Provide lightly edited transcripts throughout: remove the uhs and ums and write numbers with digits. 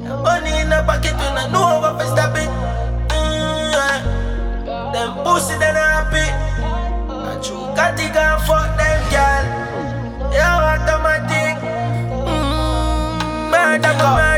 Money in the pocket, we don't know what to stop it. Them pussy, they not happy. But you got to go and fuck them, girl. Yeah, automatic. Murder,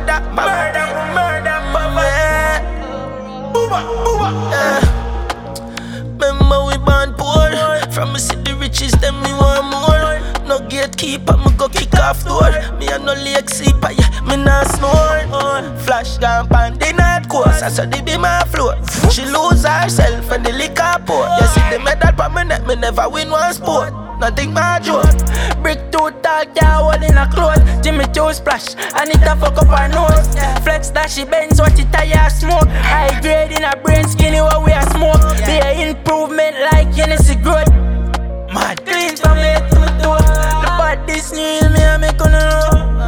remember we born poor. From me see the riches, then me want more. No gatekeeper, me go kick off door. Me a no lake sleeper, yeah, me not snore. Flash gun pan the night course, I saw the be my floor. She lose herself and the liquor pour. You see the medal pa me neck, me never win one sport. Nothing but joke. Brick too tall, girl, all in a clothes. Jimmy Choo splash, I need to fuck up her nose. Flex dashy Benz, what it tire smoke. High grade in a brain, skinny what we a smoke. Be a improvement like Hennessy growth. Mad clean from head to toe. The body sneeze me and make on know.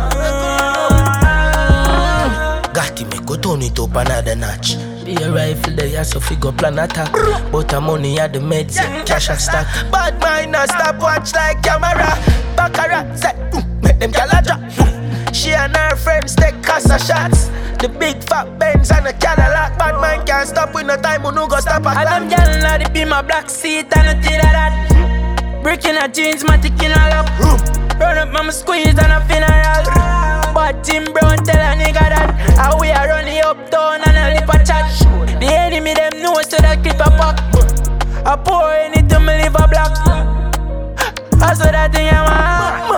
Got him, make go turn it up another notch. Be a rifle there, so figure plan attack. But the money at the meds, cash a stack. Bad mind a stop watch like camera. Baccarat set, make them gyal a drop. She and her friends take casa shots. The big fat Benz and a Cadillac. Bad mind can't stop with no time, we no go stop at all. And them gyal inna the be my black seat and a tea that. Brick in a jeans, matic in a lap. Run up, mama squeeze and a funeral. But Tim Brown tell a nigga that how we are running uptown and a lip a chat. The enemy them know so that clip a pop. I pour in it to me live a block. I saw that thing I'm a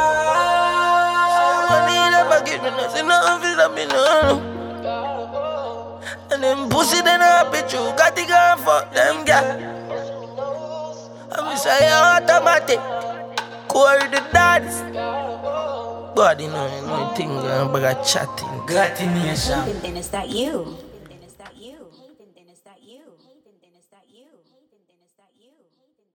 money in the pocket, me nothing office that me know. And them pussy they not happy too. Got to go and fuck them girl. I'm say automatic. Core the dance. God, you know thing, but I chatting. Got in here, Then is that you? Then is that you? Then is that you?